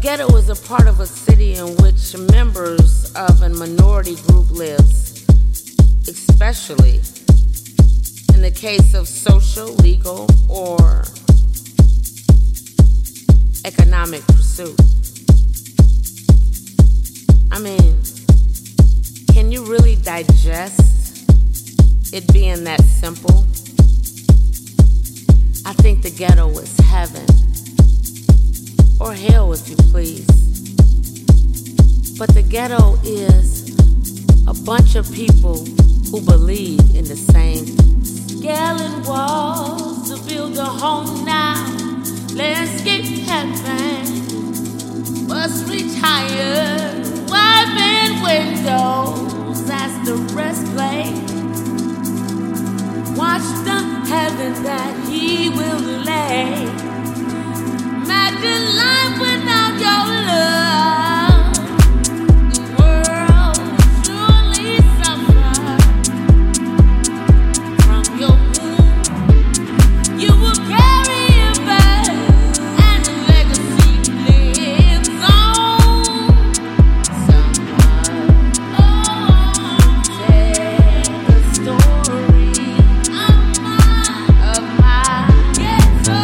ghetto is a part of a city in which members of a minority group lives, especially in the case of social, legal, or economic pursuit. I mean, can you really digest it being that simple? I think the ghetto is heaven, or hell if you please. But the ghetto is a bunch of people who believe in the same scaling walls to build a home now. Landscape heaven must reach higher. Wide man windows as the rest play. Watch the heaven that he will lay. Imagine life without your love. The world will surely suffer from your womb. You will carry it back, and the legacy lives on. Someone, tell the story of my ghetto.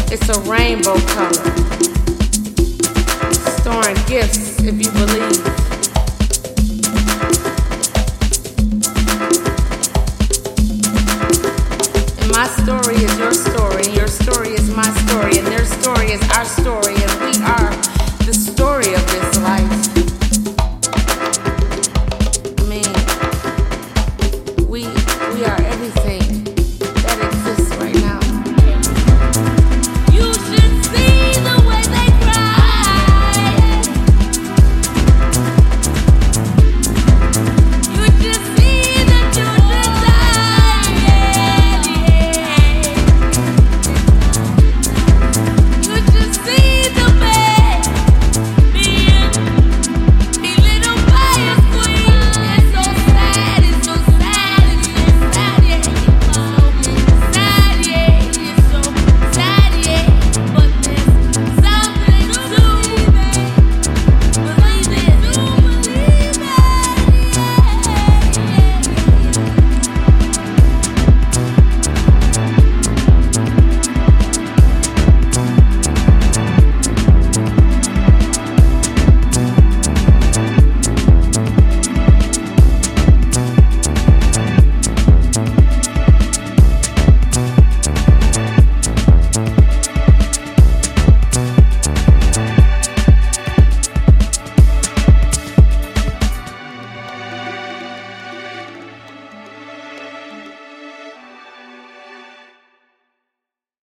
It's a rainbow color, storing gifts if you believe. And my story is your story, and your story is my story, and their story is our story.